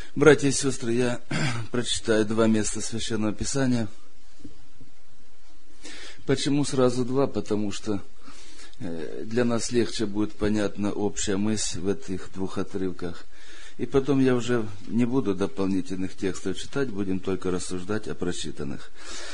Братья и сестры, я прочитаю два места Священного Писания. Почему сразу два? Потому что для нас легче будет понятна общая мысль в этих двух отрывках. И потом я уже не буду дополнительных текстов читать, будем только рассуждать о прочитанных.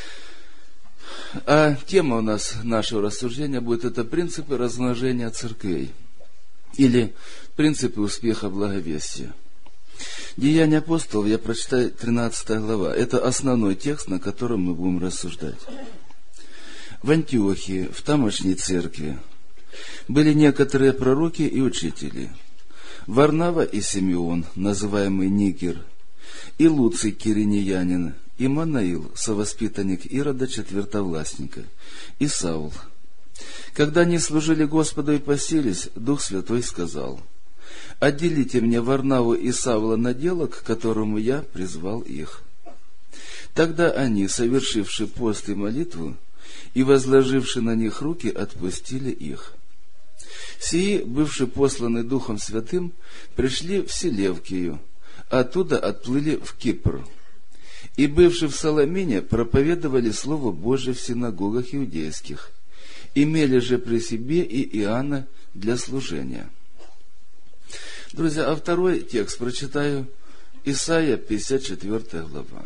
А тема у нас, нашего рассуждения будет это принципы размножения церквей. Или принципы успеха благовестия. Деяния апостолов, я прочитаю 13 глава. Это основной текст, на котором мы будем рассуждать. В Антиохии, в тамошней церкви, были некоторые пророки и учители. Варнава и Симеон, называемый Нигер, и Луций киринеянин, и Манаил, совоспитанник Ирода четвертовластника, и Саул. Когда они служили Господу и постились, Дух Святой сказал: «Отделите мне Варнаву и Савла на дело, к которому я призвал их». Тогда они, совершивши пост и молитву, и возложивши на них руки, отпустили их. Сии, бывши посланы Духом Святым, пришли в Селевкию, оттуда отплыли в Кипр. И, бывши в Саламине, проповедовали Слово Божие в синагогах иудейских, имели же при себе и Иоанна для служения. Друзья, а второй текст прочитаю. Исайя, 54 глава.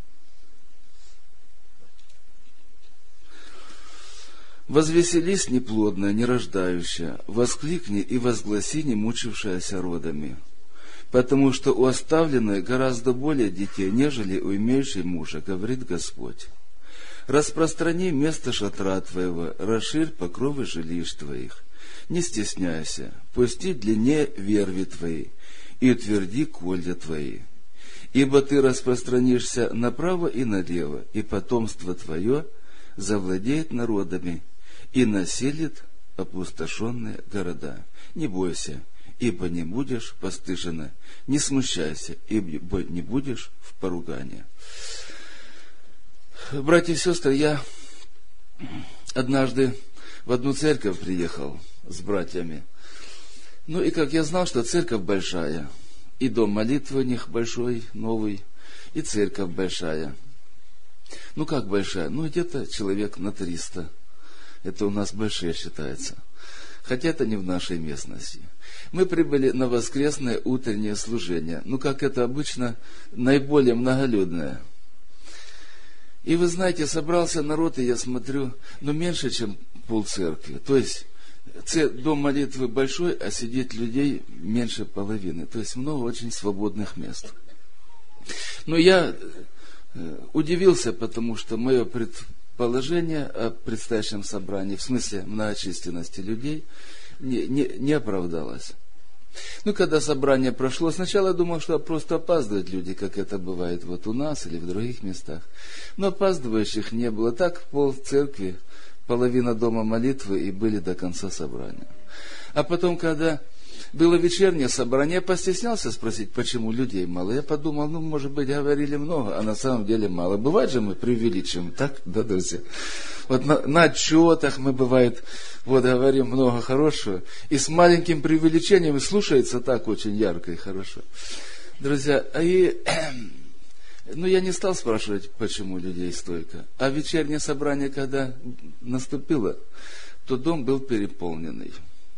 «Возвеселись, неплодная, нерождающая, воскликни и возгласи, не мучившаяся родами, потому что у оставленной гораздо более детей, нежели у имеющей мужа, говорит Господь. Распространи место шатра твоего, расширь покровы жилищ твоих, не стесняйся, пусти длиннее верви твои, и утверди колья твои. Ибо ты распространишься направо и налево, и потомство твое завладеет народами, и населит опустошенные города. Не бойся, ибо не будешь постыжена, не смущайся, ибо не будешь в поругании». Братья и сестры, я однажды в одну церковь приехал с братьями. Ну и как я знал, что церковь большая, и дом молитвы у них большой, новый, и церковь большая. Ну как большая? Ну где-то человек на 300. Это у нас большие считается. Хотя это не в нашей местности. Мы прибыли на воскресное утреннее служение. Ну как это обычно, наиболее многолюдное. И вы знаете, собрался народ, и я смотрю, меньше, чем полцеркви. То есть дом молитвы большой, а сидит людей меньше половины. То есть много очень свободных мест. Но я удивился, потому что мое предположение о предстоящем собрании, в смысле многочисленности людей, не оправдалось. Когда собрание прошло, сначала я думал, что просто опаздывают люди, как это бывает вот у нас или в других местах. Но опаздывающих не было. Так пол церкви, половина дома молитвы и были до конца собрания. А потом, когда было вечернее собрание, я постеснялся спросить, почему людей мало. Я подумал, может быть, говорили много, а на самом деле мало. Бывает же мы преувеличиваем, так, да, друзья? Вот на отчетах мы, бывает, говорим много хорошего, и с маленьким преувеличением слушается так очень ярко и хорошо. Друзья, я не стал спрашивать, почему людей столько. А вечернее собрание, когда наступило, то дом был переполненный.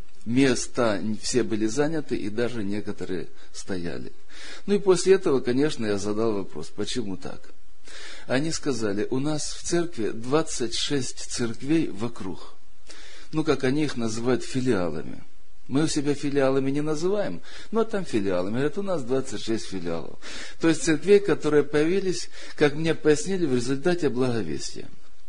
Места все были заняты, и даже некоторые стояли. И после этого, конечно, я задал вопрос, почему так? Они сказали, у нас в церкви 26 церквей вокруг. Как они их называют, филиалами. Мы у себя филиалами не называем, но там филиалами. Говорят, у нас 26 филиалов. То есть церквей, которые появились, как мне пояснили, в результате благовестия.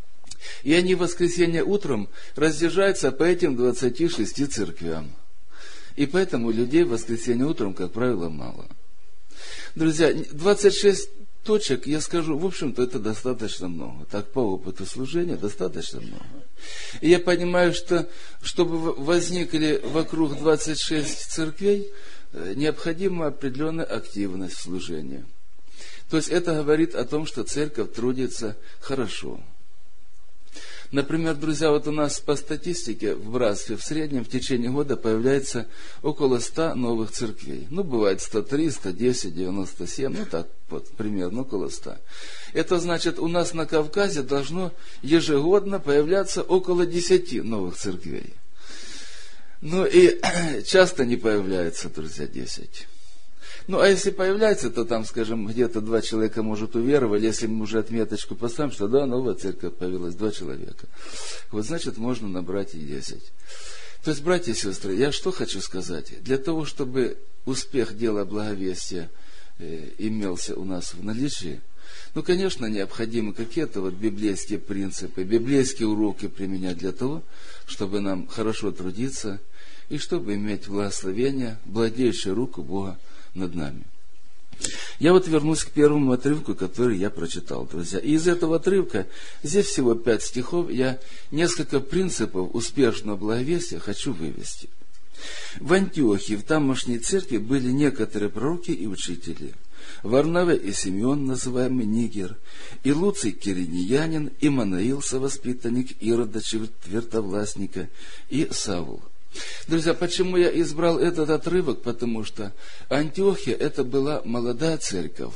И они в воскресенье утром разъезжаются по этим 26 церквям. И поэтому людей в воскресенье утром, как правило, мало. Друзья, 26 точек, я скажу, в общем-то, это достаточно много. Так, по опыту служения, достаточно много. И я понимаю, что, чтобы возникли вокруг 26 церквей, необходима определенная активность в служении. То есть, это говорит о том, что церковь трудится хорошо. Например, друзья, вот у нас по статистике в братстве в среднем в течение года появляется около 100 новых церквей. Ну, бывает 103, 110, 97, ну так вот, примерно около 100. Это значит, у нас на Кавказе должно ежегодно появляться около 10 новых церквей. Ну и часто не появляется, друзья, 10. Ну, а если появляется, то там, скажем, где-то 2 человека, может, уверовали, если мы уже отметочку поставим, что да, новая церковь появилась, 2 человека. Вот, значит, можно набрать и 10. То есть, братья и сестры, я что хочу сказать? Для того, чтобы успех дела благовестия имелся у нас в наличии, ну, конечно, необходимы какие-то вот библейские принципы, библейские уроки применять для того, чтобы нам хорошо трудиться и чтобы иметь благословение, владеющее руку Бога над нами. Я вот вернусь к первому отрывку, который я прочитал, друзья. И из этого отрывка, здесь всего 5 стихов, я несколько принципов успешного благовестия хочу вывести. В Антиохии, в тамошней церкви, были некоторые пророки и учители. Варнаве и Симеон, называемый Нигер, и Луций Кириньянин, и Манаил, совоспитанник Ирода Твертовластника, и Савл. Друзья, почему я избрал этот отрывок? Потому что Антиохия это была молодая церковь.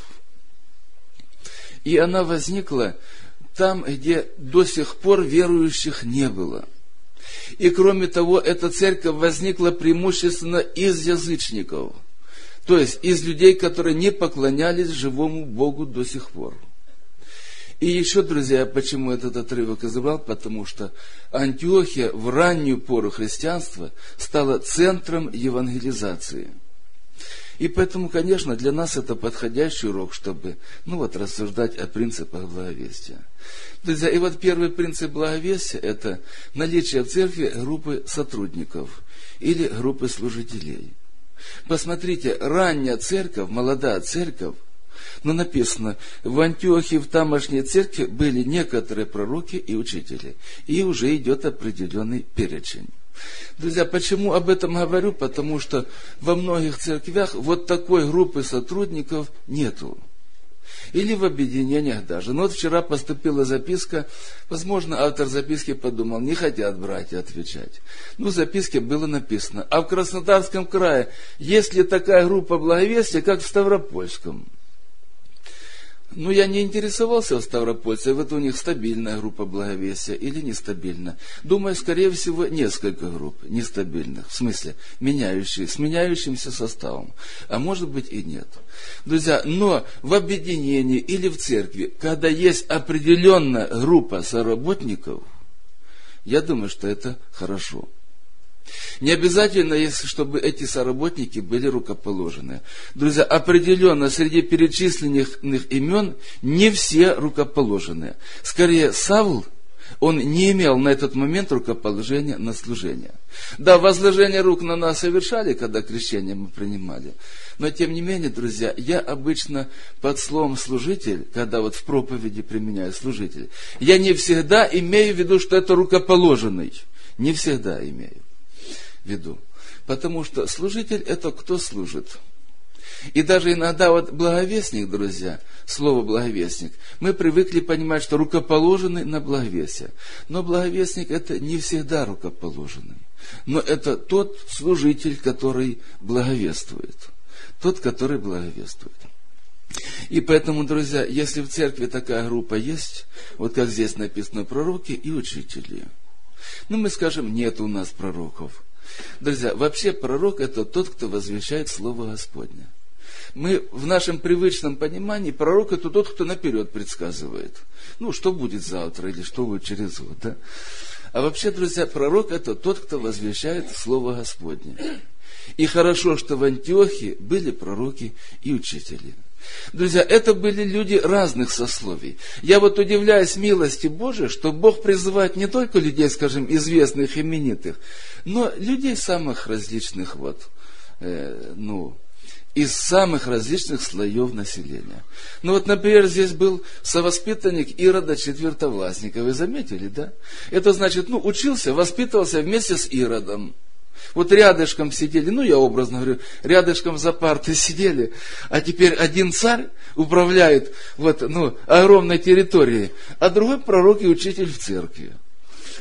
И она возникла там, где до сих пор верующих не было. И кроме того, эта церковь возникла преимущественно из язычников. То есть из людей, которые не поклонялись живому Богу до сих пор. И еще, друзья, почему этот отрывок избрал? Потому что Антиохия в раннюю пору христианства стала центром евангелизации. И поэтому, конечно, для нас это подходящий урок, чтобы, рассуждать о принципах благовестия. Друзья, и вот первый принцип благовестия – это наличие в церкви группы сотрудников или группы служителей. Посмотрите, ранняя церковь, молодая церковь, написано, в Антиохии, в тамошней церкви были некоторые пророки и учители. И уже идет определенный перечень. Друзья, почему об этом говорю? Потому что во многих церквях вот такой группы сотрудников нету. Или в объединениях даже. Вот вчера поступила записка, возможно, автор записки подумал, не хотят братья отвечать. В записке было написано, а в Краснодарском крае есть ли такая группа благовестия, как в Ставропольском? Я не интересовался в Ставропольце, вот у них стабильная группа благовестия или нестабильная. Думаю, скорее всего, несколько групп нестабильных, в смысле, с меняющимся составом. А может быть и нет. Друзья, но в объединении или в церкви, когда есть определенная группа соработников, я думаю, что это хорошо. Не обязательно, чтобы эти соработники были рукоположены. Друзья, определенно среди перечисленных имен не все рукоположенные. Скорее, Савл, он не имел на этот момент рукоположения на служение. Да, возложение рук на нас совершали, когда крещение мы принимали. Но, тем не менее, друзья, я обычно под словом «служитель», когда в проповеди применяю «служитель», я не всегда имею в виду, что это рукоположенный. Не всегда имею в виду. Потому что служитель – это кто служит. И даже иногда благовестник, друзья, слово благовестник, мы привыкли понимать, что рукоположенный на благовестие. Но благовестник – это не всегда рукоположенный. Но это тот служитель, который благовествует. Тот, который благовествует. И поэтому, друзья, если в церкви такая группа есть, как здесь написано, пророки и учители. Мы скажем, нет у нас пророков. Друзья, вообще пророк – это тот, кто возвещает Слово Господне. Мы в нашем привычном понимании, пророк – это тот, кто наперед предсказывает. Что будет завтра или что будет через год. Да? А вообще, друзья, пророк – это тот, кто возвещает Слово Господне. И хорошо, что в Антиохии были пророки и учители. Друзья, это были люди разных сословий. Я удивляюсь милости Божией, что Бог призывает не только людей, скажем, известных, именитых, но людей самых различных, из самых различных слоев населения. Например, здесь был совоспитанник Ирода Четвертовластника. Вы заметили, да? Это значит, учился, воспитывался вместе с Иродом. Рядышком сидели, я образно говорю, рядышком за партой сидели, а теперь один царь управляет огромной территорией, а другой пророк и учитель в церкви.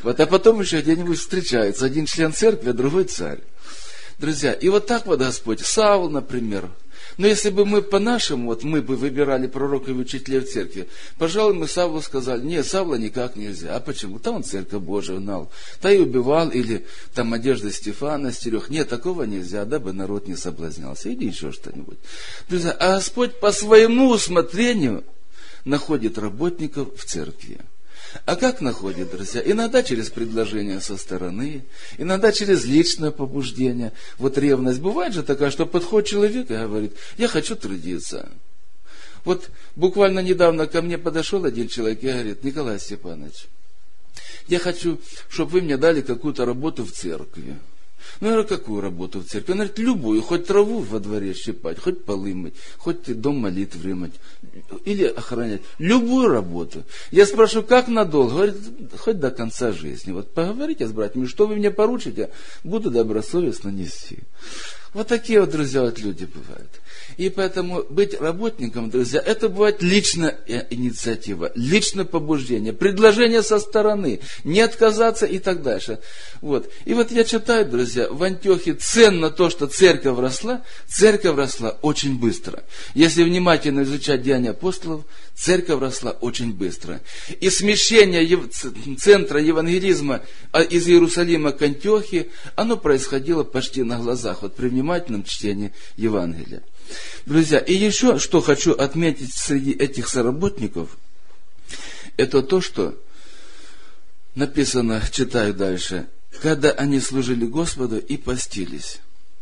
Вот, а потом еще где-нибудь встречается один член церкви, а другой царь. Друзья, и вот так вот Господь, Савл, например. Но если бы мы по-нашему, вот мы бы выбирали пророков и учителей в церкви, пожалуй, мы Савлу сказали, нет, Савла никак нельзя. А почему? Там он церковь Божию гнал, та и убивал, или там одежды Стефана стерег. Нет, такого нельзя, дабы народ не соблазнялся. Или еще что-нибудь. Друзья, а Господь по своему усмотрению находит работников в церкви. А как находит, друзья? Иногда через предложение со стороны, иногда через личное побуждение. Вот ревность бывает же такая, что подходит человек и говорит, я хочу трудиться. Вот буквально недавно ко мне подошел один человек и говорит, Николай Степанович, я хочу, чтобы вы мне дали какую-то работу в церкви. Ну, я говорю, какую работу в церкви? Он говорит, любую, хоть траву во дворе щипать, хоть полы мыть, хоть дом молитвы мыть, или охранять. Любую работу. Я спрашиваю, как надолго? Говорит, хоть до конца жизни. Вот поговорите с братьями, что вы мне поручите, буду добросовестно нести. Вот такие вот, друзья, вот люди бывают. И поэтому быть работником, друзья, это бывает личная инициатива, личное побуждение, предложение со стороны, не отказаться и так дальше. Вот. И вот я читаю, друзья, в Антиохии ценно то, что церковь росла очень быстро. Если внимательно изучать Деяния апостолов, церковь росла очень быстро. И смещение центра евангелизма из Иерусалима к Антиохии, оно происходило почти на глазах, вот при внимательном чтении Евангелия. Друзья, и еще что хочу отметить среди этих соработников, это то, что написано, читаю дальше, когда они служили Господу и постились.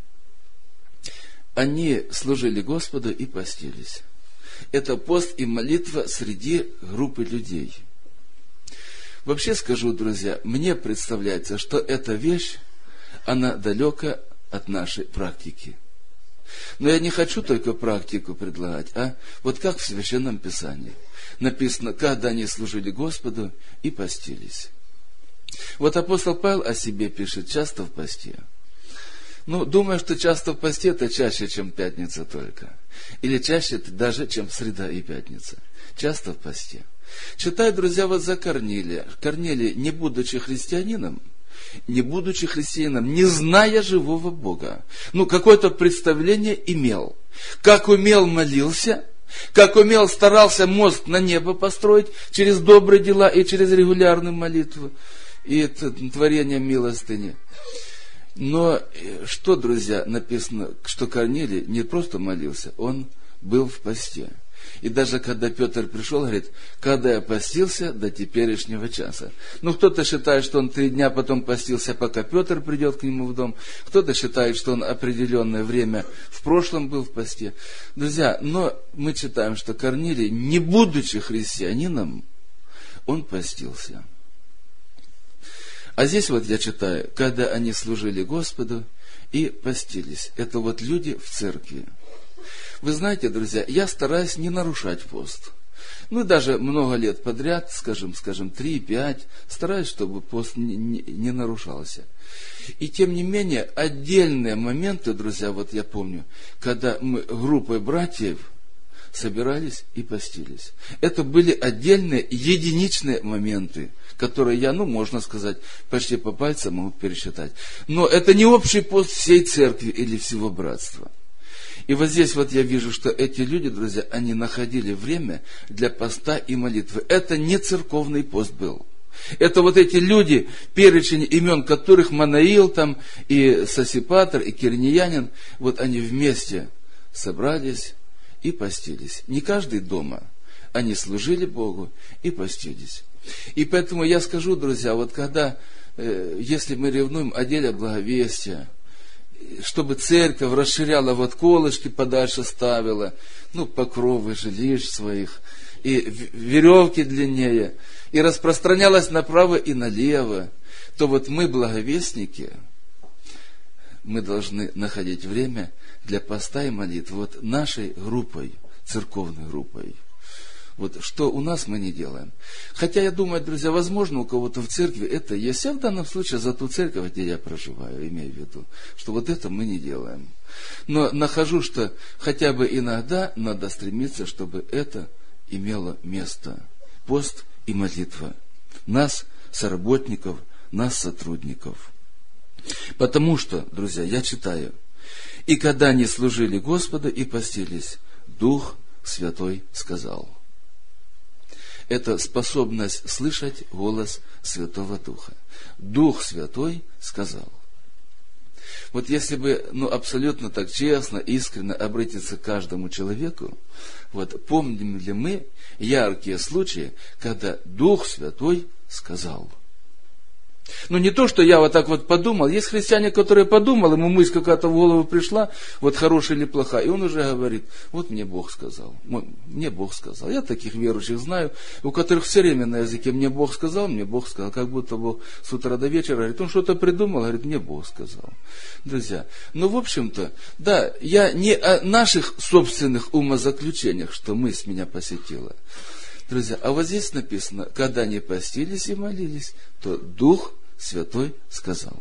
Они служили Господу и постились. Это пост и молитва среди группы людей. Вообще скажу, друзья, мне представляется, что эта вещь, она далека от нашей практики. Но я не хочу только практику предлагать, а вот как в Священном Писании написано, когда они служили Господу и постились. Вот апостол Павел о себе пишет, часто в посте. Ну, думаю, что часто в посте это чаще, чем пятница только. Или чаще даже, чем среда и пятница. Часто в посте. Читаю, друзья, вот за Корнилия. Корнилий, не будучи христианином, не зная живого Бога, ну, какое-то представление имел. Как умел, молился, как умел, старался мост на небо построить через добрые дела и через регулярную молитву и творение милостыни. Но что, друзья, написано, что Корнилий не просто молился, он был в посте. И даже когда Петр пришел, говорит, когда я постился до теперешнего часа. Ну, кто-то считает, что он 3 дня потом постился, пока Петр придет к нему в дом. Кто-то считает, что он определенное время в прошлом был в посте. Друзья, но мы читаем, что Корнилий, не будучи христианином, он постился. А здесь вот я читаю, когда они служили Господу и постились. Это вот люди в церкви. Вы знаете, друзья, я стараюсь не нарушать пост. Ну, даже много лет подряд, скажем, 3-5, стараюсь, чтобы пост не нарушался. И тем не менее, отдельные моменты, друзья, вот я помню, когда мы группой братьев собирались и постились. Это были отдельные, единичные моменты, которые я, можно сказать, почти по пальцам могу пересчитать. Но это не общий пост всей церкви или всего братства. И вот здесь вот я вижу, что эти люди, друзья, они находили время для поста и молитвы. Это не церковный пост был. Это вот эти люди, перечень имен которых Манаил там, и Сосипатр, и Кириньянин, вот они вместе собрались и постились. Не каждый дома. Они служили Богу и постились. И поэтому я скажу, друзья, вот когда, если мы ревнуем о деле благовестия, чтобы церковь расширяла, вот колышки подальше ставила, покровы жилищ своих, и веревки длиннее, и распространялась направо и налево, то вот мы, благовестники, мы должны находить время для поста и молитвы, вот нашей группой, церковной группой. Вот что у нас мы не делаем. Хотя я думаю, друзья, возможно, у кого-то в церкви это есть. Я в данном случае за ту церковь, где я проживаю, имею в виду, что вот это мы не делаем. Но нахожу, что хотя бы иногда надо стремиться, чтобы это имело место. Пост и молитва. Нас, соработников нас, сотрудников. Потому что, друзья, я читаю, и когда они служили Господу и постились, Дух Святой сказал. Это способность слышать голос Святого Духа. Дух Святой сказал. Вот если бы, абсолютно так честно, искренне обратиться к каждому человеку, вот помним ли мы яркие случаи, когда Дух Святой сказал. Не то, что я вот так вот подумал. Есть христиане, которые подумал, ему мысль какая-то в голову пришла, вот хорошая или плохая, и он уже говорит, вот мне Бог сказал. Мне Бог сказал. Я таких верующих знаю, у которых все время на языке мне Бог сказал, как будто Бог с утра до вечера говорит, он что-то придумал, говорит, мне Бог сказал. Друзья, в общем-то, да, я не о наших собственных умозаключениях, что мысль меня посетила. Друзья, а вот здесь написано, когда они постились и молились, то Дух Святой сказал.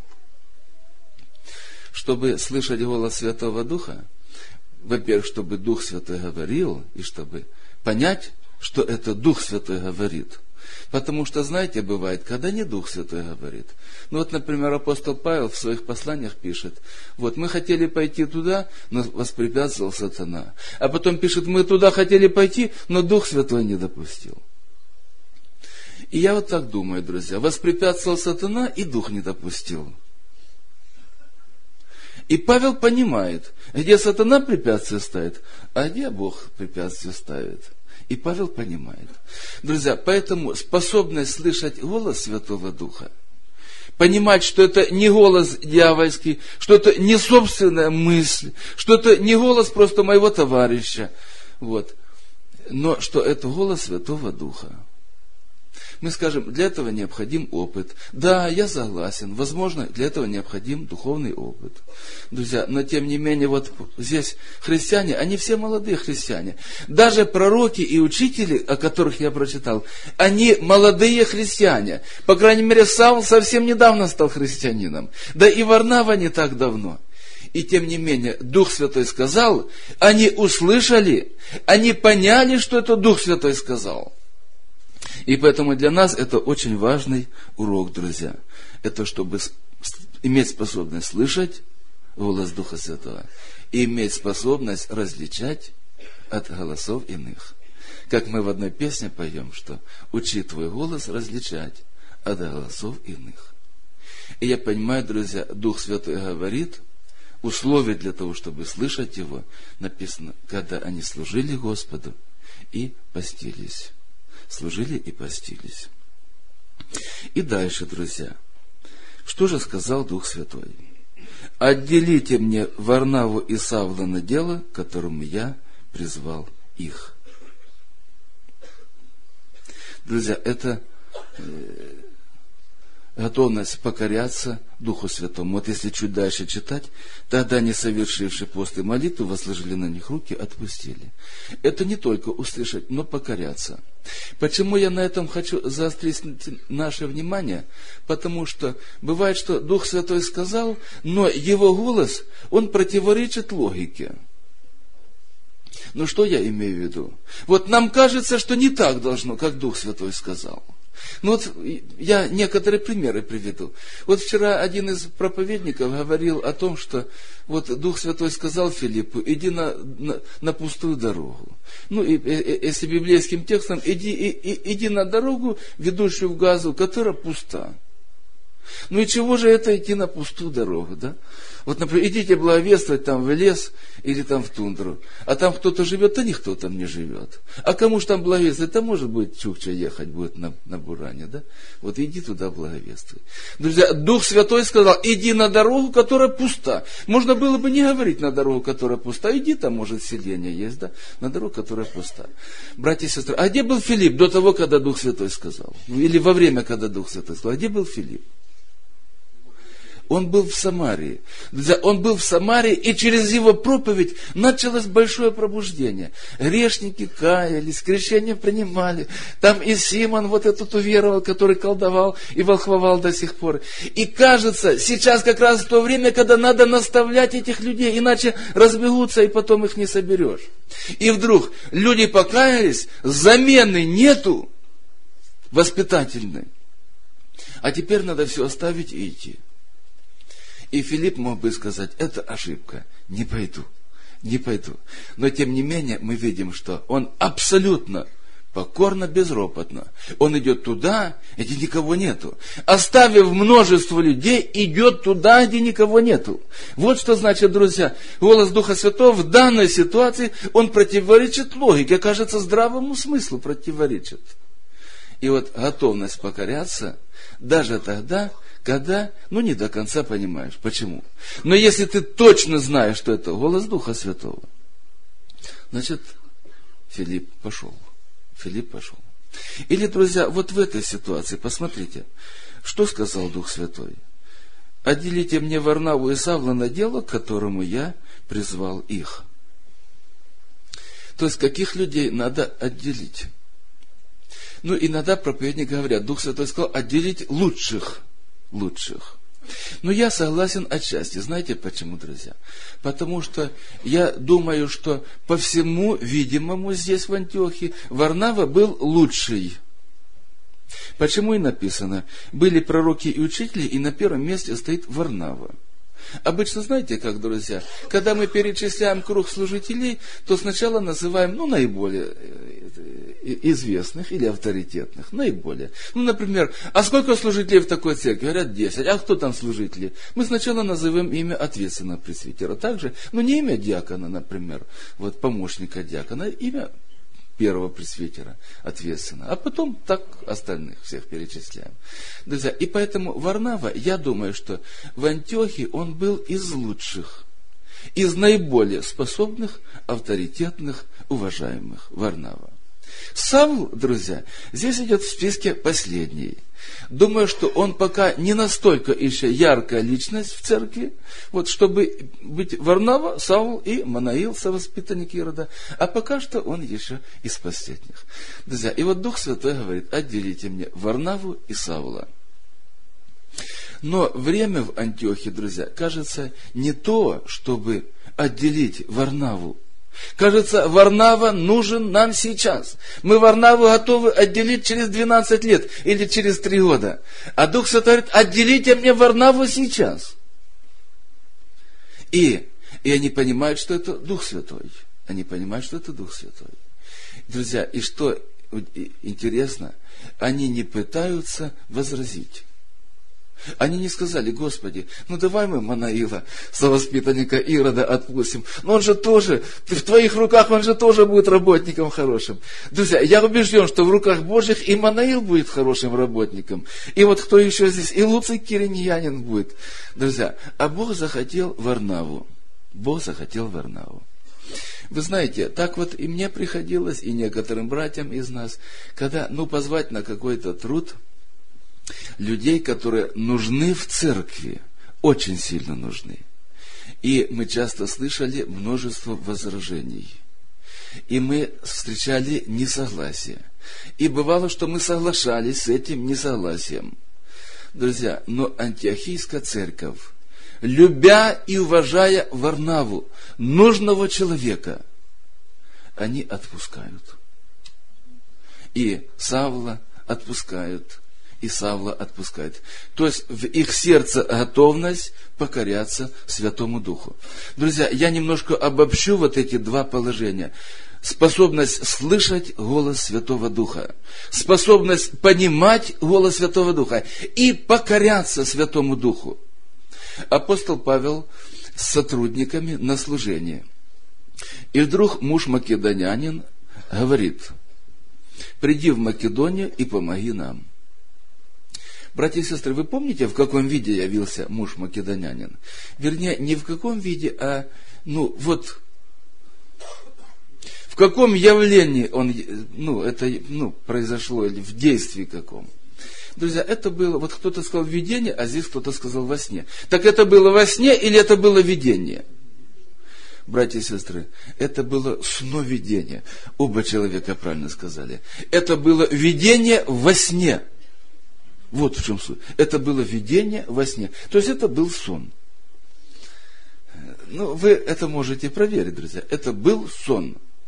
Чтобы слышать голос Святого Духа, во-первых, чтобы Дух Святой говорил, и чтобы понять, что это Дух Святой говорит. Потому что, знаете, бывает, когда не Дух Святой говорит. Например, апостол Павел в своих посланиях пишет, мы хотели пойти туда, но воспрепятствовал сатана. А потом пишет, мы туда хотели пойти, но Дух Святой не допустил. И я вот так думаю, друзья, воспрепятствовал сатана и Дух не допустил. И Павел понимает, где сатана препятствие ставит, а где Бог препятствие ставит. И Павел понимает. Друзья, поэтому способность слышать голос Святого Духа, понимать, что это не голос дьявольский, что это не собственная мысль, что это не голос просто моего товарища, но что это голос Святого Духа. Мы скажем, для этого необходим опыт. Да, я согласен, возможно, для этого необходим духовный опыт. Друзья, но тем не менее, здесь христиане, они все молодые христиане. Даже пророки и учители, о которых я прочитал, они молодые христиане. По крайней мере, Савл совсем недавно стал христианином. Да и Варнава не так давно. И тем не менее, Дух Святой сказал, они услышали, они поняли, что это Дух Святой сказал. И поэтому для нас это очень важный урок, друзья. Это чтобы иметь способность слышать голос Духа Святого и иметь способность различать от голосов иных. Как мы в одной песне поем, что «Учи твой голос различать от голосов иных». И я понимаю, друзья, Дух Святой говорит, условия для того, чтобы слышать Его, написано, когда они служили Господу и постились. Служили и постились. И дальше, друзья, что же сказал Дух Святой? «Отделите мне Варнаву и Савла на дело, которому я призвал их». Друзья, это готовность покоряться Духу Святому. Если чуть дальше читать, тогда не совершившие пост и молитву возложили на них руки, отпустили. Это не только услышать, но покоряться. Почему я на этом хочу заострить наше внимание? Потому что бывает, что Дух Святой сказал, но его голос, он противоречит логике. Что я имею в виду? Нам кажется, что не так должно, как Дух Святой сказал. Я некоторые примеры приведу. Вчера один из проповедников говорил о том, что Дух Святой сказал Филиппу, иди на пустую дорогу. Если библейским текстом, иди на дорогу, ведущую в Газу, которая пуста. И чего же это идти на пустую дорогу, да? Например, идите благовествовать там в лес или там в тундру, а там кто-то живет, а никто там не живет. А кому же там благовествовать? Там может быть Чукча ехать будет на Буране, да? Иди туда благовествуй. Друзья, Дух Святой сказал, иди на дорогу, которая пуста. Можно было бы не говорить на дорогу, которая пуста. Иди, там может селение есть, да? На дорогу, которая пуста. Братья и сестры, а где был Филипп до того, когда Дух Святой сказал? Или во время, когда Дух Святой сказал? А где был Филипп? Он был в Самарии. Он был в Самарии, и через его проповедь началось большое пробуждение. Грешники каялись, крещение принимали. Там и Симон этот уверовал, который колдовал и волхвовал до сих пор. И кажется, сейчас как раз то время, когда надо наставлять этих людей, иначе разбегутся, и потом их не соберешь. И вдруг люди покаялись, замены нету воспитательной. а теперь надо все оставить и идти. И Филипп мог бы сказать, это ошибка, не пойду. Но тем не менее мы видим, что он абсолютно покорно, безропотно. Он идет туда, где никого нету. Оставив множество людей, идет туда, где никого нету. Вот что значит, друзья, голос Духа Святого в данной ситуации, он противоречит логике, кажется, здравому смыслу противоречит. И вот готовность покоряться даже тогда, когда, не до конца понимаешь, почему. Но если ты точно знаешь, что это голос Духа Святого, значит, Филипп пошел. Или, друзья, вот в этой ситуации, посмотрите, что сказал Дух Святой. «Отделите мне Варнаву и Савла на дело, к которому я призвал их». То есть, каких людей надо отделить? Иногда проповедники говорят, Дух Святой сказал, отделить лучших. Но я согласен отчасти. Знаете почему, друзья? Потому что я думаю, что по всему видимому здесь в Антиохии Варнава был лучший. Почему и написано, были пророки и учители, и на первом месте стоит Варнава. Обычно, знаете как, друзья, когда мы перечисляем круг служителей, то сначала называем, наиболее известных или авторитетных, наиболее. Например, а сколько служителей в такой церкви? Говорят, 10. А кто там служители? Мы сначала назовем имя ответственного пресвитера. Также, не имя диакона, например, помощника диакона, имя первого пресвитера ответственно. А потом так остальных всех перечисляем. Друзья, и поэтому Варнава, я думаю, что в Антиохии он был из лучших, из наиболее способных, авторитетных, уважаемых. Варнава. Савл, друзья, здесь идет в списке последний. Думаю, что он пока не настолько еще яркая личность в церкви, чтобы быть Варнава, Савл и Манаил, совоспитанник Ирода, а пока что он еще из последних. Друзья, и Дух Святой говорит, отделите мне Варнаву и Савла. Но время в Антиохии, друзья, кажется, не то, чтобы отделить Варнаву. Кажется, Варнава нужен нам сейчас. Мы Варнаву готовы отделить через 12 лет или через 3 года. А Дух Святой говорит, отделите мне Варнаву сейчас. И они понимают, что это Дух Святой. Друзья, и что интересно, они не пытаются возразить. Они не сказали, Господи, давай мы Манаила, совоспитанника Ирода, отпустим. Но он же тоже, в твоих руках он же тоже будет работником хорошим. Друзья, я убежден, что в руках Божьих и Манаил будет хорошим работником. И кто еще здесь? И Луций Кириньянин будет. Друзья, а Бог захотел Варнаву. Вы знаете, так и мне приходилось, и некоторым братьям из нас, когда, позвать на какой-то труд людей, которые нужны в церкви, очень сильно нужны. И мы часто слышали множество возражений. И мы встречали несогласие. И бывало, что мы соглашались с этим несогласием. Друзья, но Антиохийская церковь, любя и уважая Варнаву, нужного человека, они отпускают. И Савла отпускают. И Савла отпускает. То есть в их сердце готовность покоряться Святому Духу. Друзья, я немножко обобщу эти два положения. Способность слышать голос Святого Духа. Способность понимать голос Святого Духа. И покоряться Святому Духу. Апостол Павел с сотрудниками на служении. И вдруг муж македонянин говорит, приди в Македонию и помоги нам. Братья и сестры, вы помните, в каком виде явился муж македонянин? Вернее, не в каком виде, а в каком явлении он, произошло, или в действии каком. Друзья, это было, кто-то сказал видение, а здесь кто-то сказал во сне. Так это было во сне или это было видение? Братья и сестры, это было сновидение. Оба человека правильно сказали. Это было видение во сне. Вот в чем суть. Это было видение во сне. То есть это был сон. Вы это можете проверить, друзья. Это был сон.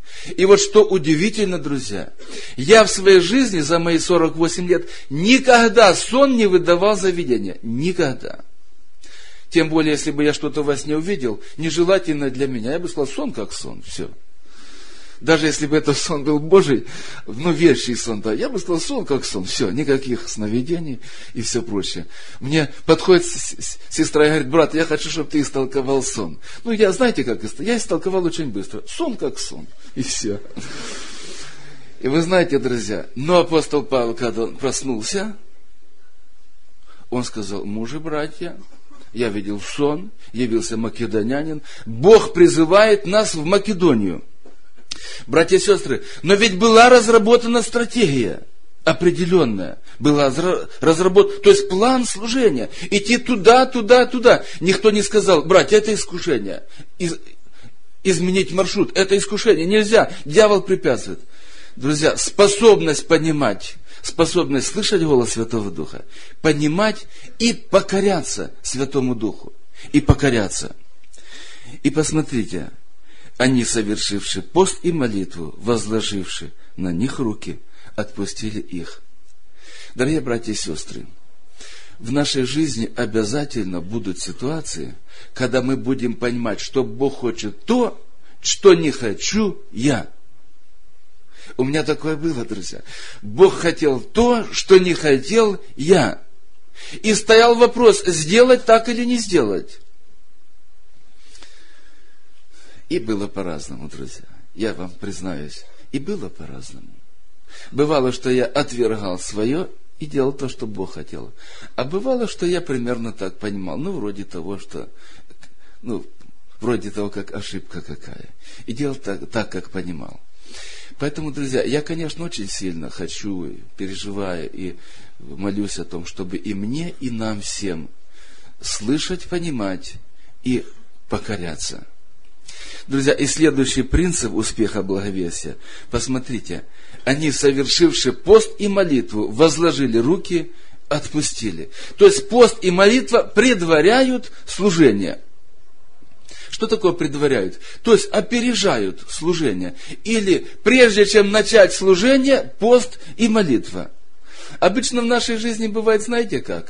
И вот что удивительно, друзья, я в своей жизни за мои 48 лет никогда сон не выдавал за видение. Никогда. Тем более, если бы я что-то во сне увидел, нежелательно для меня, я бы сказал, сон как сон, все. Даже если бы это сон был Божий, вещий сон, да, я бы сказал, сон как сон, все, никаких сновидений и все прочее. Мне подходит сестра и говорит, брат, я хочу, чтобы ты истолковал сон. Я, знаете, как я истолковал очень быстро. Сон как сон, и все. И вы знаете, друзья, но апостол Павел, когда он проснулся, он сказал, мужи, братья, я видел сон, явился македонянин, Бог призывает нас в Македонию. Братья и сестры, но ведь была разработана стратегия определенная. Была разработана, то есть план служения. Идти туда, туда, туда. Никто не сказал, братья, это искушение. Изменить маршрут, это искушение. Нельзя, дьявол препятствует. Друзья, способность понимать, способность слышать голос Святого Духа, понимать и покоряться Святому Духу. И покоряться. И посмотрите, они, совершивши пост и молитву, возложивши на них руки, отпустили их. Дорогие братья и сестры, в нашей жизни обязательно будут ситуации, когда мы будем понимать, что Бог хочет то, что не хочу я. У меня такое было, друзья. Бог хотел то, что не хотел я. И стоял вопрос, сделать так или не сделать. И было по-разному, друзья. Я вам признаюсь, и было по-разному. Бывало, что я отвергал свое и делал то, что Бог хотел. А бывало, что я примерно так понимал, вроде того, как ошибка какая. И делал так, как понимал. Поэтому, друзья, я, конечно, очень сильно хочу, переживаю и молюсь о том, чтобы и мне, и нам всем слышать, понимать и покоряться. Друзья, и следующий принцип успеха благовестия. Посмотрите, они, совершивши пост и молитву, возложили руки, отпустили. То есть пост и молитва предваряют служение. Что такое предваряют? То есть опережают служение. Или прежде чем начать служение, пост и молитва. Обычно в нашей жизни бывает, знаете как?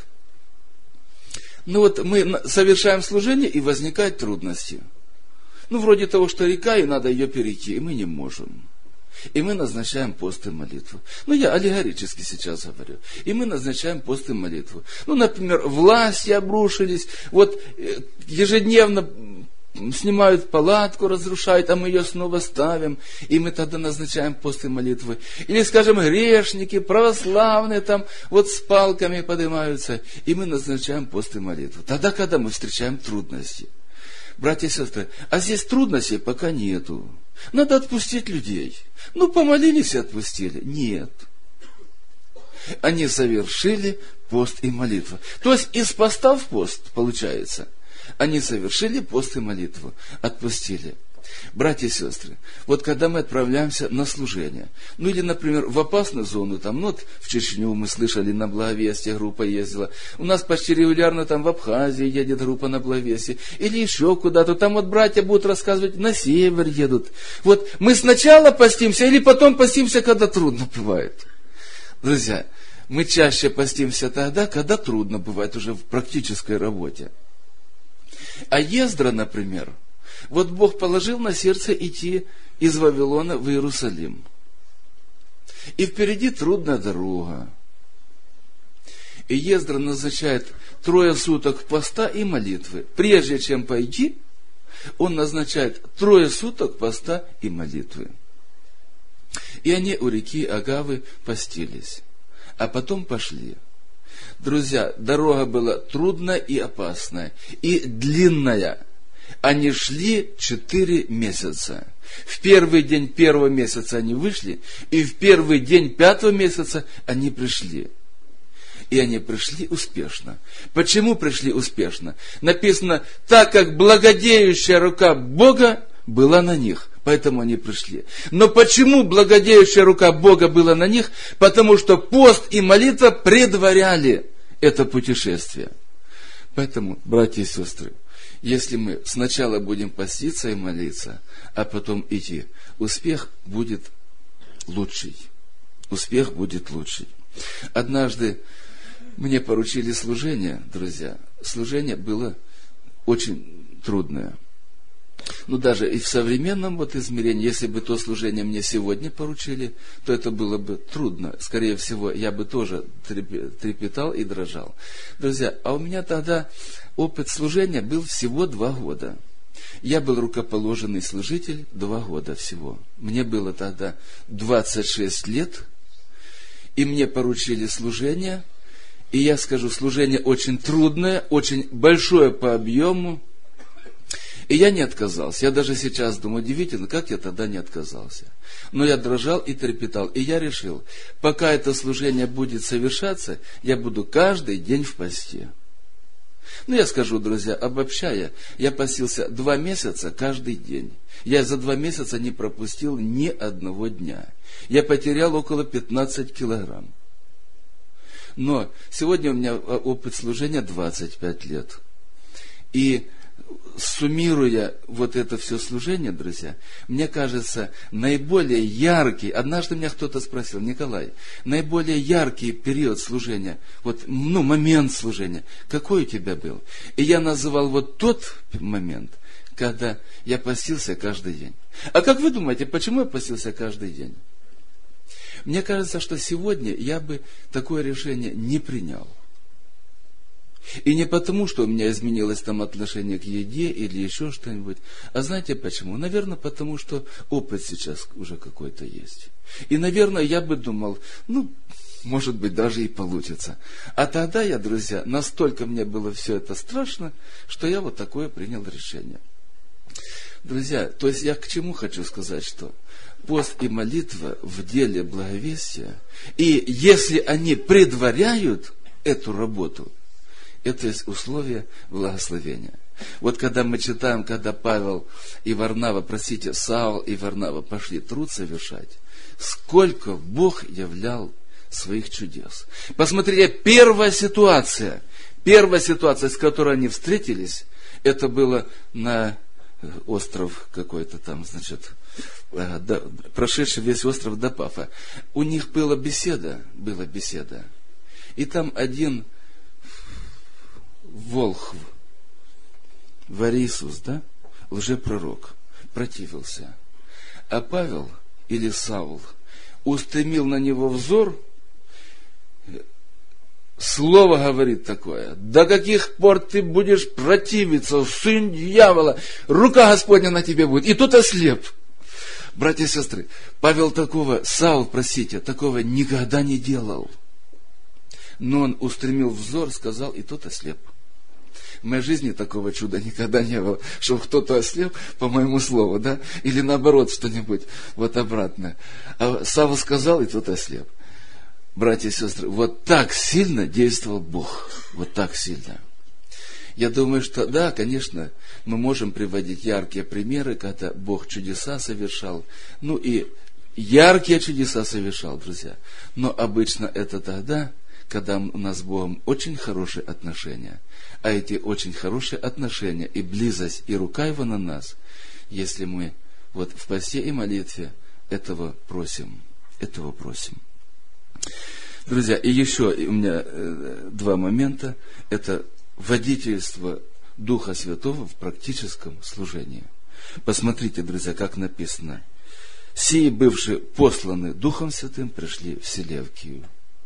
Мы совершаем служение, и возникают трудности. Вроде того, что река, и надо ее перейти, и мы не можем. И мы назначаем пост и молитву. Я аллегорически сейчас говорю. И мы назначаем пост и молитву. Например, власти обрушились, ежедневно снимают палатку, разрушают, а мы ее снова ставим, и мы тогда назначаем пост и молитвы. Или, скажем, грешники, православные, с палками поднимаются, и мы назначаем пост и молитву. Тогда, когда мы встречаем трудности. Братья и сестры, а здесь трудностей пока нету. Надо отпустить людей. Помолились и отпустили. Нет. Они совершили пост и молитву. То есть, из поста в пост, получается. Они совершили пост и молитву. Отпустили. Братья и сестры, когда мы отправляемся на служение, или, например, в опасную зону, в Чечню мы слышали, на благовестие группа ездила, у нас почти регулярно в Абхазии едет группа на благовестие, или еще куда-то, братья будут рассказывать, на север едут. Мы сначала постимся, или потом постимся, когда трудно бывает. Друзья, мы чаще постимся тогда, когда трудно бывает уже в практической работе. А Ездра, например, Бог положил на сердце идти из Вавилона в Иерусалим. И впереди трудная дорога. И Ездра назначает 3 суток поста и молитвы. Прежде чем пойти, он назначает 3 суток поста и молитвы. И они у реки Агавы постились. А потом пошли. Друзья, дорога была трудная и опасная, и длинная. Они шли 4 месяца. В первый день 1-го месяца они вышли, и в первый день 5-го месяца они пришли. И они пришли успешно. Почему пришли успешно? Написано, так как благодеющая рука Бога была на них, поэтому они пришли. Но почему благодеющая рука Бога была на них? Потому что пост и молитва предваряли это путешествие. Поэтому, братья и сестры, Если мы сначала будем поститься и молиться, а потом идти, успех будет лучший. Успех будет лучший. Однажды мне поручили служение, друзья. Служение было очень трудное. Ну, даже и в современном измерении, если бы то служение мне сегодня поручили, то это было бы трудно. Скорее всего, я бы тоже трепетал и дрожал. Друзья, а у меня тогда опыт служения был всего 2 года. Я был рукоположенный служитель 2 года всего. Мне было тогда 26 лет, и мне поручили служение. И я скажу, служение очень трудное, очень большое по объему. И я не отказался. Я даже сейчас думаю, удивительно, как я тогда не отказался. Но я дрожал и трепетал. И я решил, пока это служение будет совершаться, я буду каждый день в посте. Ну, я скажу, друзья, обобщая, я постился 2 месяца каждый день. Я за 2 месяца не пропустил ни одного дня. Я потерял около 15 килограмм. Но сегодня у меня опыт служения 25 лет. И суммируя это все служение, друзья, мне кажется, наиболее яркий, однажды меня кто-то спросил, Николай, наиболее яркий период служения, момент служения, какой у тебя был? И я называл тот момент, когда я постился каждый день. А как вы думаете, почему я постился каждый день? Мне кажется, что сегодня я бы такое решение не принял. И не потому, что у меня изменилось отношение к еде или еще что-нибудь. А знаете почему? Наверное, потому что опыт сейчас уже какой-то есть. И, наверное, я бы думал, может быть, даже и получится. А тогда я, друзья, настолько мне было все это страшно, что я такое принял решение. Друзья, то есть я к чему хочу сказать, что пост и молитва в деле благовестия, и если они предваряют эту работу, это есть условие благословения. Когда мы читаем, когда Саул и Варнава пошли труд совершать, сколько Бог являл своих чудес. Посмотрите, первая ситуация, с которой они встретились, это было на остров какой-то там, прошедший весь остров до Пафа. У них была беседа. И там один волхв, Варисус, лжепророк, противился. А Павел или Саул устремил на него взор, слово говорит такое: до каких пор ты будешь противиться, сын дьявола, рука Господня на тебе будет. И тот ослеп. Братья и сестры, Саул такого никогда не делал. Но он устремил взор, сказал, и тот ослеп. В моей жизни такого чуда никогда не было, чтобы кто-то ослеп по моему слову, или наоборот что-нибудь обратное. А Саул сказал, и тот ослеп. Братья и сестры, так сильно действовал Бог, так сильно. Я думаю, что да, конечно, мы можем приводить яркие примеры, когда Бог чудеса совершал, и яркие чудеса совершал, друзья. Но обычно это тогда, когда у нас с Богом очень хорошие отношения. А эти очень хорошие отношения и близость, и рука Его на нас, если мы в посте и молитве этого просим. Друзья, и еще у меня 2 момента. Это водительство Духа Святого в практическом служении. Посмотрите, друзья, как написано. «Сии, бывшие посланы Духом Святым, пришли в Селевкию».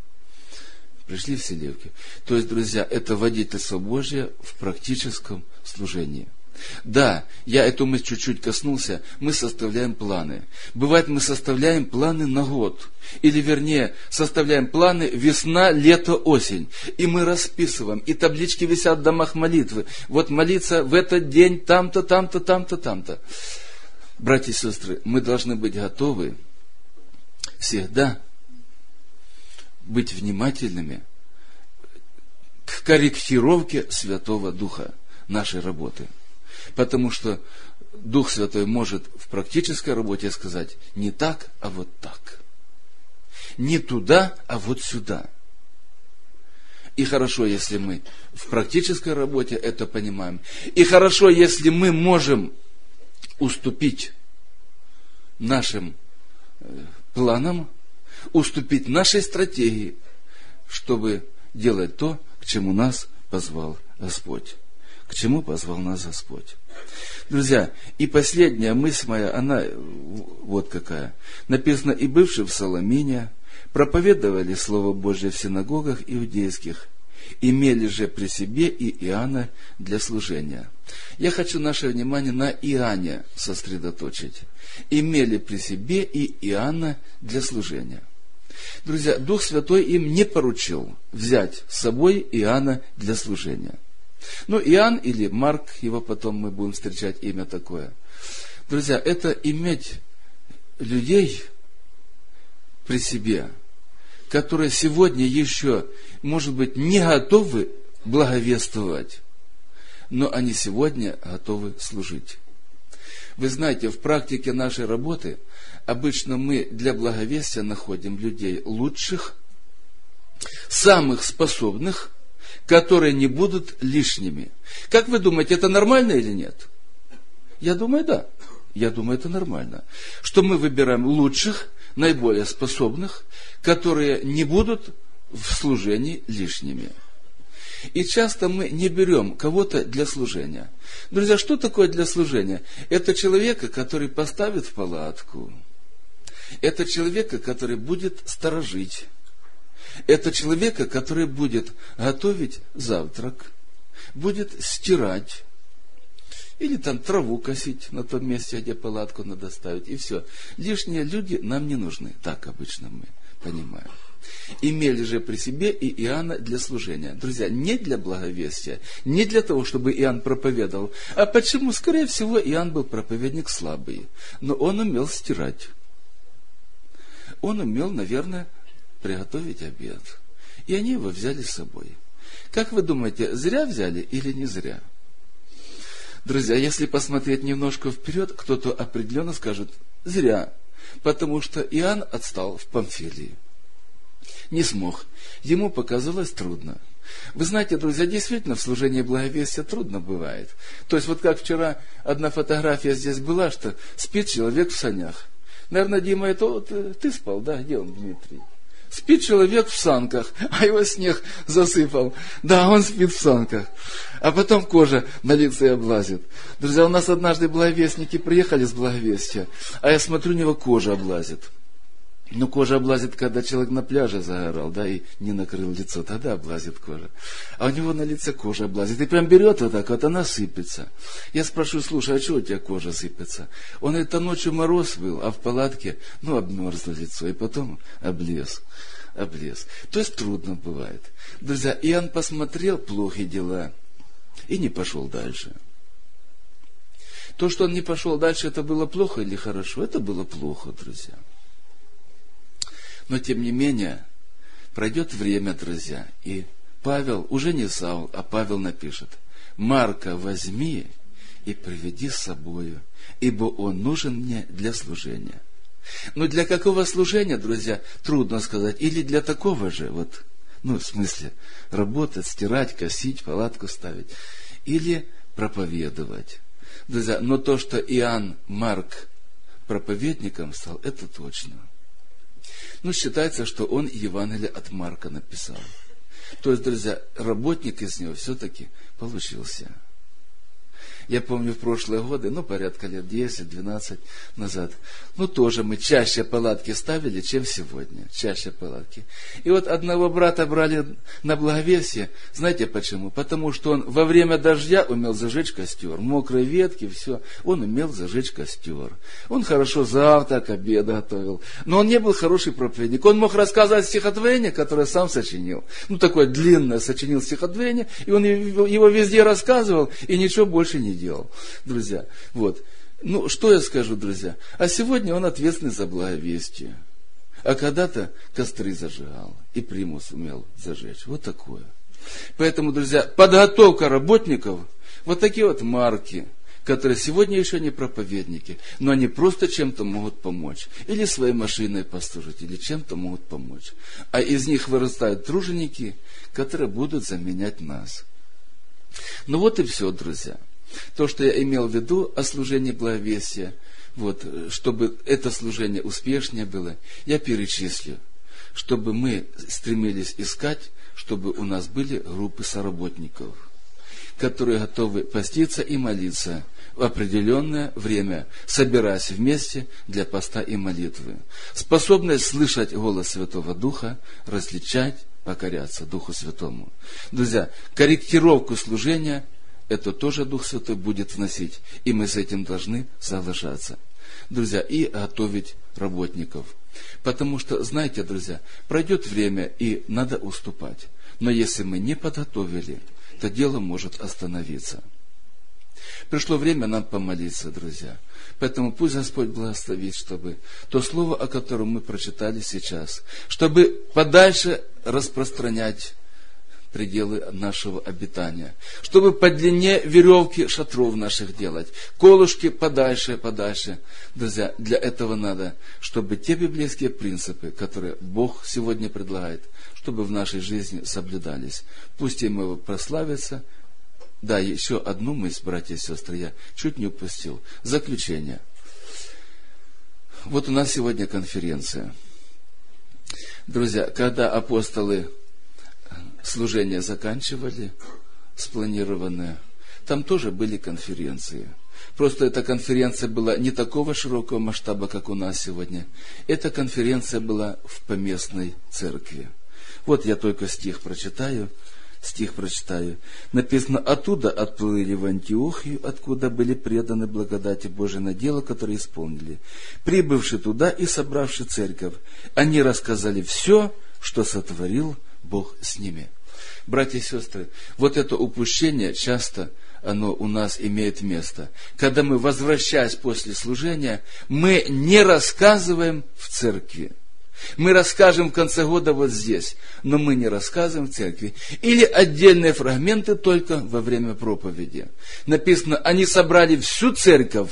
То есть, друзья, это водительство Божье в практическом служении. Да, я эту мысль чуть-чуть коснулся. Мы составляем планы. Бывает, мы составляем планы на год. Или, вернее, составляем планы весна, лето, осень. И мы расписываем. И таблички висят в домах молитвы. Молиться в этот день там-то, там-то, там-то, там-то. Братья и сестры, мы должны быть готовы всегда быть внимательными к корректировке Святого Духа нашей работы. Потому что Дух Святой может в практической работе сказать не так, а так. Не туда, а сюда. И хорошо, если мы в практической работе это понимаем. И хорошо, если мы можем уступить нашим планам, уступить нашей стратегии, чтобы делать то, к чему нас позвал Господь. К чему позвал нас Господь. Друзья, и последняя мысль моя, она вот какая. Написано: и бывшие в Соломине проповедовали Слово Божие в синагогах иудейских, имели же при себе и Иоанна для служения. Я хочу наше внимание на Иоанне сосредоточить. Имели при себе и Иоанна для служения. Друзья, Дух Святой им не поручил взять с собой Иоанна для служения. Ну, Иоанн или Марк, его потом мы будем встречать имя такое. Друзья, это иметь людей при себе, которые сегодня еще, может быть, не готовы благовествовать, но они сегодня готовы служить. Вы знаете, в практике нашей работы обычно мы для благовестия находим людей лучших, самых способных, которые не будут лишними. Как вы думаете, это нормально или нет? Я думаю, да. Я думаю, это нормально. Что мы выбираем лучших, наиболее способных, которые не будут в служении лишними. И часто мы не берем кого-то для служения. Друзья, что такое для служения? Это человека, который поставит в палатку. Это человека, который будет сторожить. Это человека, который будет готовить завтрак, будет стирать, или там траву косить на том месте, где палатку надо ставить, и все. Лишние люди нам не нужны, так обычно мы понимаем. Имели же при себе и Иоанна для служения. Друзья, не для благовестия, не для того, чтобы Иоанн проповедовал. А почему? Скорее всего, Иоанн был проповедник слабый, но он умел стирать. Он умел, наверное, приготовить обед. И они его взяли с собой. Как вы думаете, зря взяли или не зря? Друзья, если посмотреть немножко вперед, кто-то определенно скажет: зря. Потому что Иоанн отстал в Памфилии. Не смог. Ему показалось трудно. Вы знаете, друзья, действительно в служении благовестия трудно бывает. То есть, вот как вчера одна фотография здесь была, что спит человек в санях. Наверное, Дима, это вот ты спал, да? Где он, Дмитрий? Спит человек в санках, а его снег засыпал. Да, он спит в санках. А потом кожа на лице облазит. Друзья, у нас однажды благовестники приехали с благовестия, а я смотрю, у него кожа облазит. Ну, кожа облазит, когда человек на пляже загорал, да, и не накрыл лицо, тогда облазит кожа. А у него на лице кожа облазит. И прям берет вот так вот, она сыпется. Я спрашиваю: слушай, а что у тебя кожа сыпется? Он говорит: а ночью мороз был, а в палатке, обмерзло лицо, и потом облез. То есть трудно бывает. Друзья, Иоанн посмотрел плохие дела и не пошел дальше. То, что он не пошел дальше, это было плохо или хорошо? Это было плохо, друзья. Но, тем не менее, пройдет время, друзья, и Павел, уже не Саул, а Павел напишет: Марка возьми и приведи с собою, ибо он нужен мне для служения. Но для какого служения, друзья, трудно сказать. Или для такого же, в смысле, работать, стирать, косить, палатку ставить. Или проповедовать. Друзья, но то, что Иоанн Марк проповедником стал, это точно. Считается, что он Евангелие от Марка написал. То есть, друзья, работник из него все-таки получился. Я помню в прошлые годы, порядка лет 10-12 назад, тоже мы чаще палатки ставили, чем сегодня. Чаще палатки. И вот одного брата брали на благовестие. Знаете почему? Потому что он во время дождя умел зажечь костер. Мокрые ветки, все. Он умел зажечь костер. Он хорошо завтрак, обед готовил. Но он не был хороший проповедник. Он мог рассказывать стихотворение, которое сам сочинил. Такое длинное сочинил стихотворение, и он его везде рассказывал, и ничего больше не делал. Друзья, что я скажу, друзья? А сегодня он ответственный за благовестие. А когда-то костры зажигал, и примус умел зажечь. Вот такое. Поэтому, друзья, подготовка работников, вот такие вот марки, которые сегодня еще не проповедники, но они просто чем-то могут помочь. Или своей машиной послужить, или чем-то могут помочь. А из них вырастают труженики, которые будут заменять нас. Ну вот и все, друзья. То, что я имел в виду о служении благовестия, вот, чтобы это служение успешнее было, я перечислю. Чтобы мы стремились искать, чтобы у нас были группы соработников, которые готовы поститься и молиться в определенное время, собираясь вместе для поста и молитвы, способные слышать голос Святого Духа, различать, покоряться Духу Святому. Друзья, корректировку служения это тоже Дух Святой будет вносить, и мы с этим должны соглашаться. Друзья, и готовить работников. Потому что, знаете, друзья, пройдет время, и надо уступать. Но если мы не подготовили, то дело может остановиться. Пришло время нам помолиться, друзья. Поэтому пусть Господь благословит, чтобы то слово, о котором мы прочитали сейчас, чтобы подальше распространять пределы нашего обитания, чтобы по длине веревки шатров наших делать, колышки подальше. Друзья, для этого надо, чтобы те библейские принципы, которые Бог сегодня предлагает, чтобы в нашей жизни соблюдались. Пусть им его прославится. Да, еще одну мысль, братья и сестры, я чуть не упустил. Заключение. Вот у нас сегодня конференция. Друзья, когда апостолы служение заканчивали, спланированное, там тоже были конференции. Просто эта конференция была не такого широкого масштаба, как у нас сегодня. Эта конференция была в поместной церкви. Вот я только стих прочитаю. Написано: «Оттуда отплыли в Антиохию, откуда были преданы благодати Божией на дело, которое исполнили. Прибывши туда и собравши церковь, они рассказали все, что сотворил Бог с ними». Братья и сестры, вот это упущение часто оно у нас имеет место. Когда мы, возвращаясь после служения, мы не рассказываем в церкви. Мы расскажем в конце года вот здесь, но мы не рассказываем в церкви. Или отдельные фрагменты только во время проповеди. Написано, они собрали всю церковь.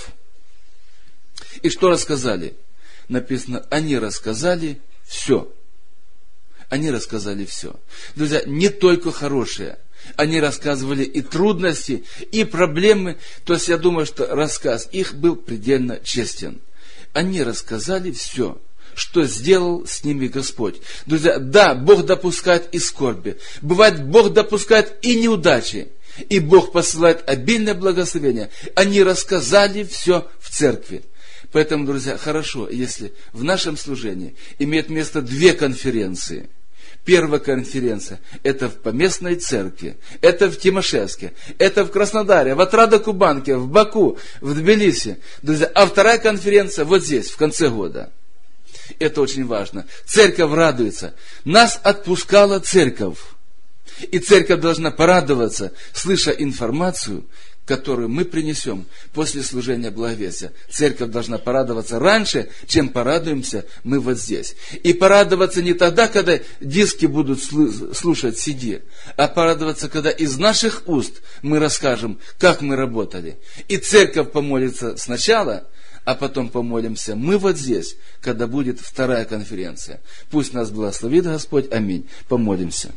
И что рассказали? Написано, они рассказали все. Они рассказали все. Друзья, не только хорошее. Они рассказывали и трудности, и проблемы. То есть я думаю, что рассказ их был предельно честен. Они рассказали все, что сделал с ними Господь. Друзья, да, Бог допускает и скорби. Бывает, Бог допускает и неудачи. И Бог посылает обильное благословение. Они рассказали все в церкви. Поэтому, друзья, хорошо, если в нашем служении имеет место 2 конференции. Первая конференция – это в поместной церкви, это в Тимошевске, это в Краснодаре, в Отрадо-Кубанке, в Баку, в Тбилиси. Друзья, а вторая конференция вот здесь, в конце года. Это очень важно. Церковь радуется. Нас отпускала церковь. И церковь должна порадоваться, слыша информацию, которую мы принесем после служения благовестия. Церковь должна порадоваться раньше, чем порадуемся мы вот здесь. И порадоваться не тогда, когда диски будут слушать CD, а порадоваться, когда из наших уст мы расскажем, как мы работали. И церковь помолится сначала, а потом помолимся мы вот здесь, когда будет вторая конференция. Пусть нас благословит Господь. Аминь. Помолимся.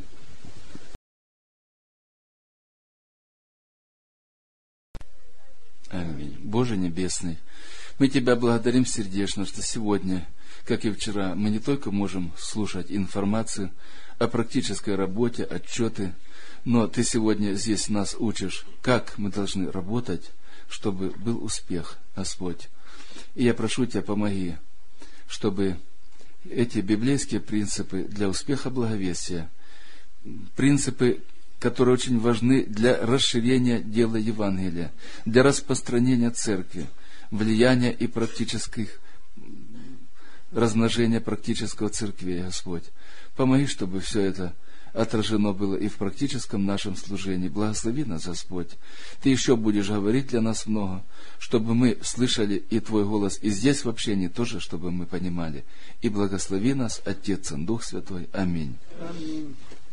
Аминь. Боже Небесный, мы Тебя благодарим сердечно, что сегодня, как и вчера, мы не только можем слушать информацию о практической работе, отчеты, но Ты сегодня здесь нас учишь, как мы должны работать, чтобы был успех, Господь. И я прошу Тебя, помоги, чтобы эти библейские принципы для успеха благовестия, принципы, которые очень важны для расширения дела Евангелия, для распространения церкви, влияния и практических размножения практического церкви, Господь. Помоги, чтобы все это отражено было и в практическом нашем служении. Благослови нас, Господь. Ты еще будешь говорить для нас много, чтобы мы слышали и Твой голос, и здесь в общении тоже, чтобы мы понимали. И благослови нас, Отец и Дух Святой. Аминь. Аминь.